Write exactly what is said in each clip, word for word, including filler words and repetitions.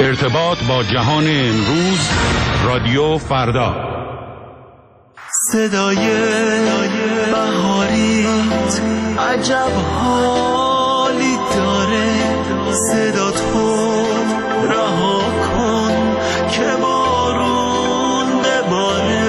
ارتباط با جهان امروز، رادیو فردا. صدای بهاریت عجب حالی داره، صدا تو رها کن که بارون بباره.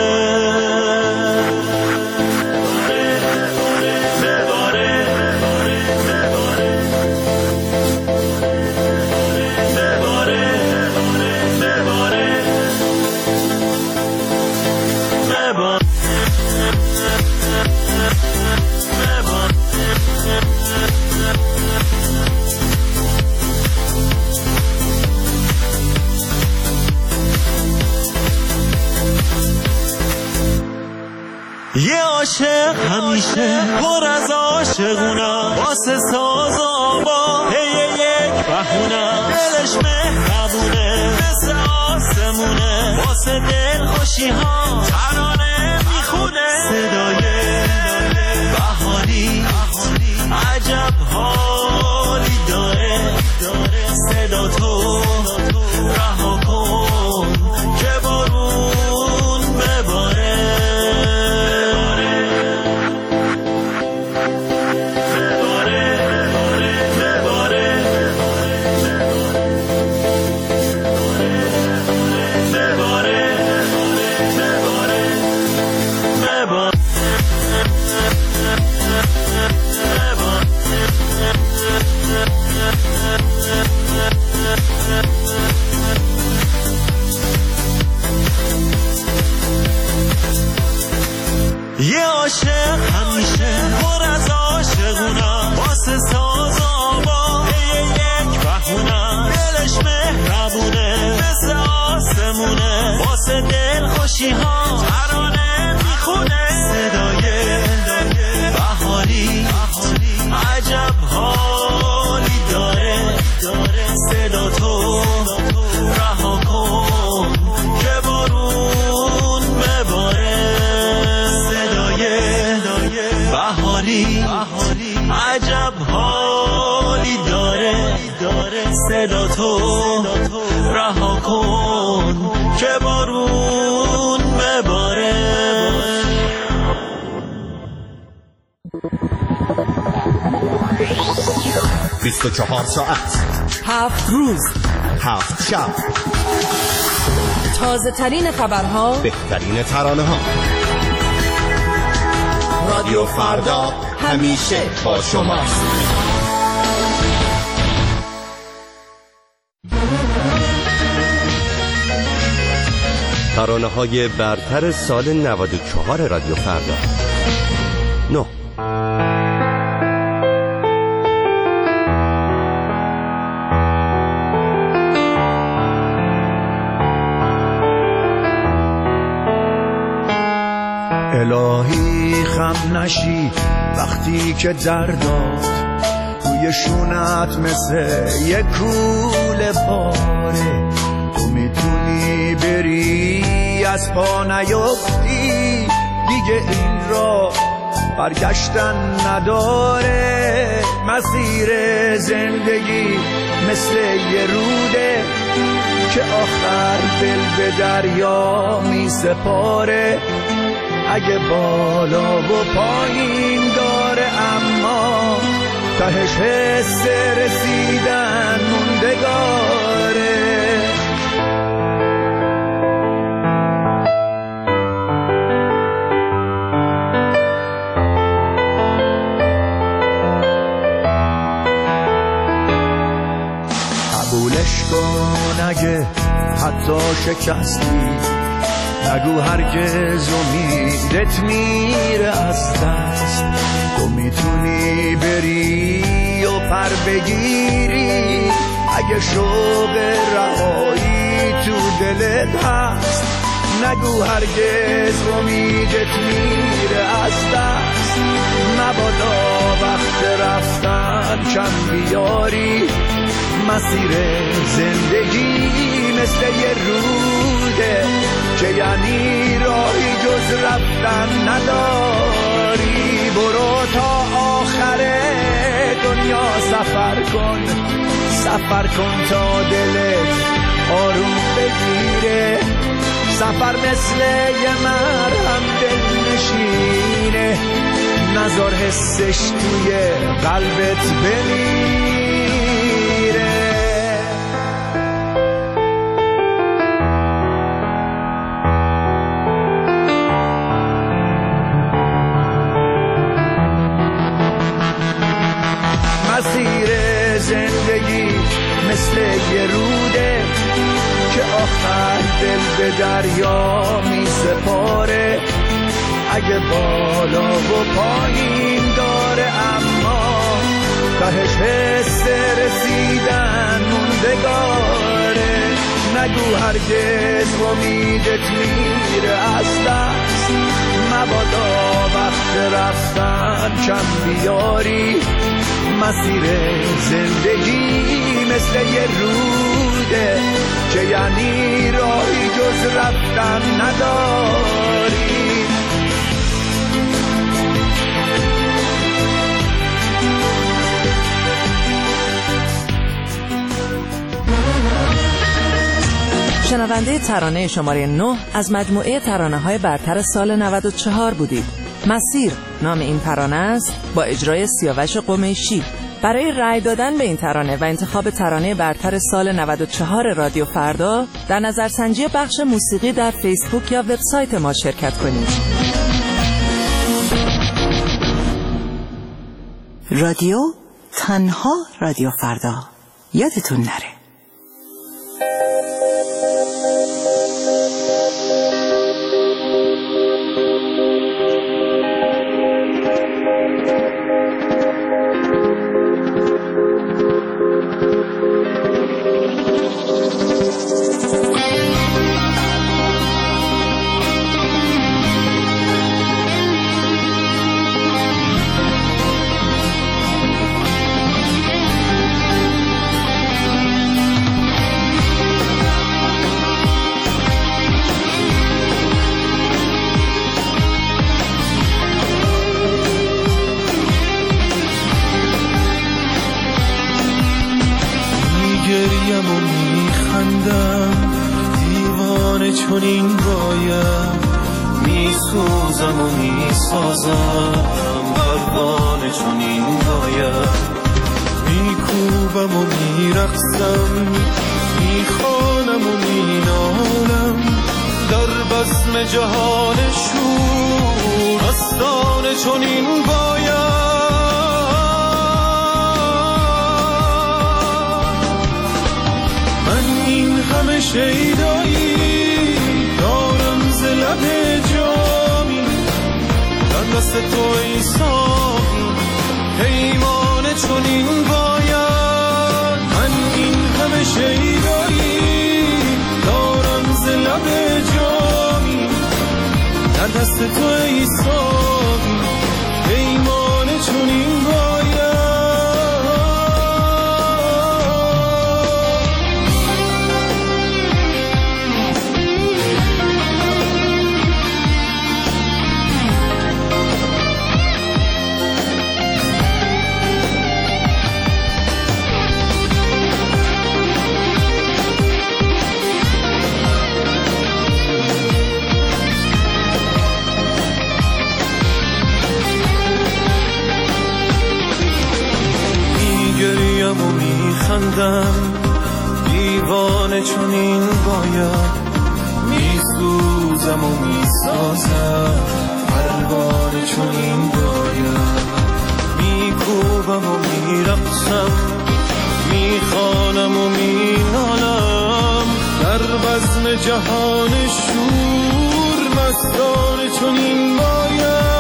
یه عاشق همیشه پر از عاشقونم، واسه ساز و آوا هی یک بهونم، دلش مهربونه مثل آسمونه، واسه دل خوشی ها ترانه میخونه. صدای بهاری عجب حالی داره، صدا تو رها کن که بارون بباره. یه عاشق همیشه پر از عاشقونم، واسه ساز و آوا هی یک بهونم، دلش مهربونه مثل آسمونه، واسه دل خوشی ها ترانه میخونه. صدای بهاری عجب حالی داره، صدا تو رها کن که بارون بباره. بهاری عجب حالی داره، صدا تو رها کن که بارون بباره. بیست و چهار ساعت، هفت روز، هفت شب، تازه ترین خبرها، بهترین ترانه ها. رادیو فردا همیشه با شماست. ترانه های برتر سال نود و چهار رادیو فردا. نه الهی خم نشی وقتی که دردات روی شونت مثل یک کوله باره، تو میتونی بری از پا نیفتی، دیگه این را برگشتن نداره. مسیر زندگی مثل یه روده که آخر دل به دریا می سپاره. اگه بالا و پایین داره اما تهش حس رسیدن موندگاره. قبولش کن اگه حتی شکستی، نگو هرگز امیدت میره از دست. تو میتونی بری و پر بگیری اگه شوق رهایی تو دلت هست. نگو هرگز امیدت میره از دست. مبادا وقت رفتن کم بیاری، مسیر زندگی مثل یه روده که یعنی راهی جز رفتن نداری. برو تا آخر دنیا سفر کن، سفر کن تا دلت آروم بگیره، سفر مثل یه مرهم دل نشینه، نذار حسش توی قلبت بمیره. مسیر زندگی مثل یه روده که آخر دل به دریا می سپاره، اگه بالا و پایین داره اما تهش حس رسیدن موندگاره. نگو هرگز امیدت میره از دست، مبادا وقت رفتن کم بیاری. مسیر زندگی مثل یه روده که یعنی راهی جز رفتن نداری. شنونده ترانه شماره نه از مجموعه ترانه‌های برتر سال نود و چهار بودید. مسیر نام این ترانه است با اجرای سیاوش قمیشی. برای رأی دادن به این ترانه و انتخاب ترانه برتر سال نود و چهار رادیو فردا در نظرسنجی بخش موسیقی در فیسبوک یا وبسایت ما شرکت کنید. رادیو تنها رادیو فردا، یادتون نره. چنین باید میسوزم و میسازم، پروانه چنین باید میکوبم و میرقصم، میخوانم و مینالم در بزم جهان شور، مستانه چنین باید. من این همه شیدایی لب جامی در دست تو ای ساقی، پیمان چنین باید. من این همه شیدایی دارم ز لب جامی در دست تو ای ساقی، پیمان چنین باید. و میخندم دیوانه چنین باید، میسوزم و میسازم پروانه چنین باید، میکوبم و میرقصم، میخوانم و مینالم در بزم جهان شور، مستانه چنین باید.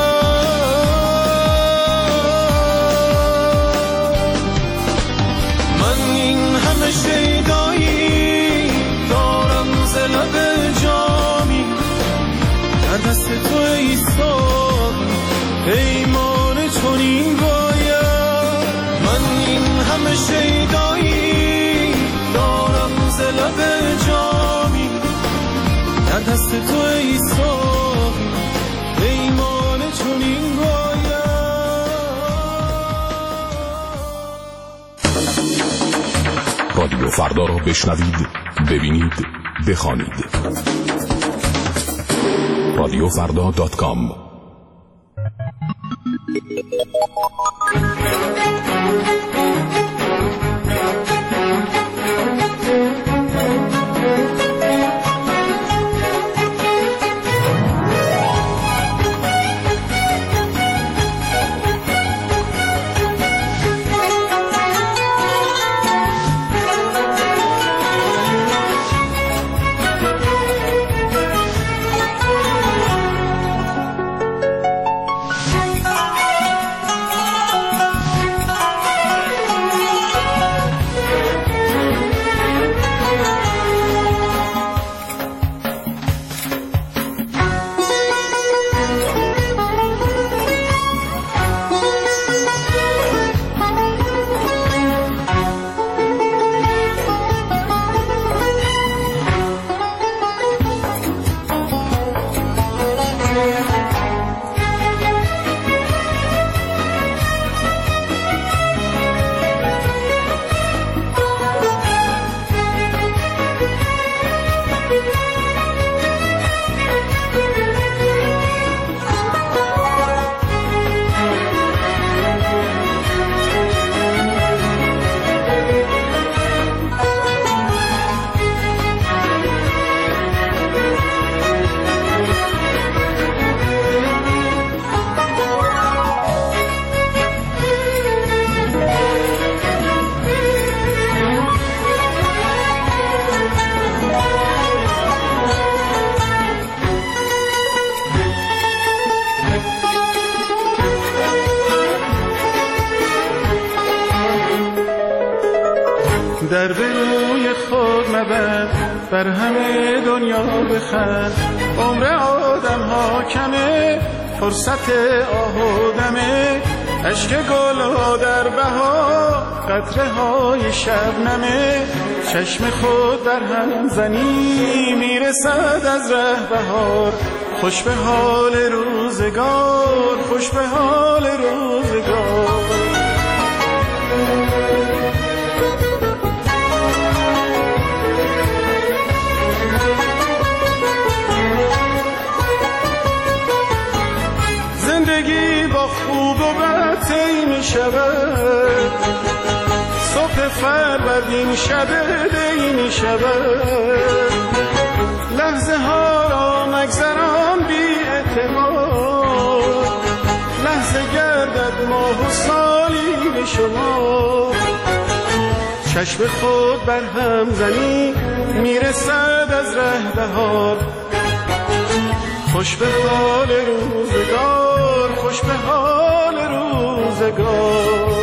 شیدایی دارم ز لب جامی در دست تو ای ساقی، پیمان چنین باید. من این همه شیدایی دارم ز لب جامی در دست تو ای ساقی، پیمان چنین باید. رادیو فردا را بشنوید، ببینید، بخوانید. رادیو فردا دات کام. در به روی خود مبر، بر همه دنیا بخند. عمر آدم ها کمه، فرصت آه و دمه. عشق گل ها در بهار، قطره های شبنمه. چشم خود بر هم زنی، میرسد از ره بهار. خوش به حال روزگار، خوش به حال روزگار. زندگی با خوب و بد طی می شود، صبح فروردین شب دی می شود. لحظه ها را مگذران بی اعتبار، لحظه گردد ماه و سالی به شما. چشم خود بر هم زنی، میرسد از ره بهار. خوش به حال روزگار، خوش به حال روزگار.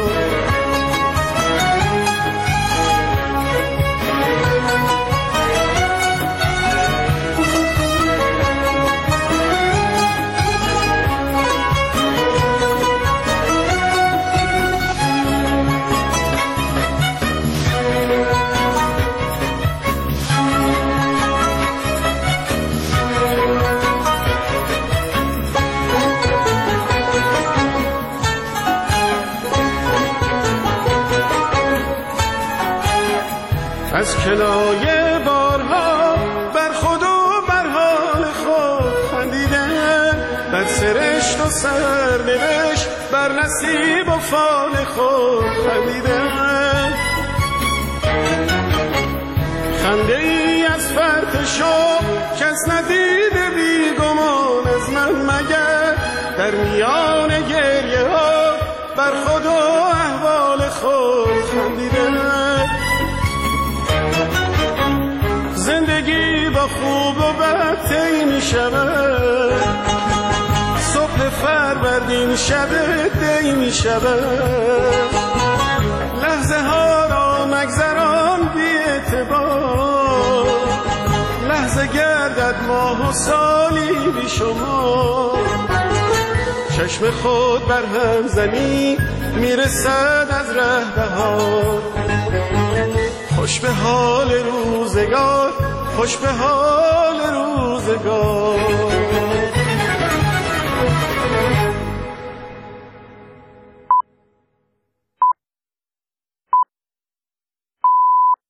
از کنایه بارها بر خود و بر حال خود خندیدن، بر سرشت و سرنوشت، بر نصیب و فال خود خندیدن. خنده ای از فرط شوق کس ندیده بی گمان از من مگر، در میان گریه ها بر خود و احوال خود خندیدن. زندگی با خوب و بد طی می شود، صبح فروردین شب دی می شود. لحظه ها را مگذران بی اعتبار، لحظه گردد ماه و سالی بی شما. چشم خود بر هم زنی، میرسد از ره بهار. خوش به حال روزگار، خوش به حال روزگار.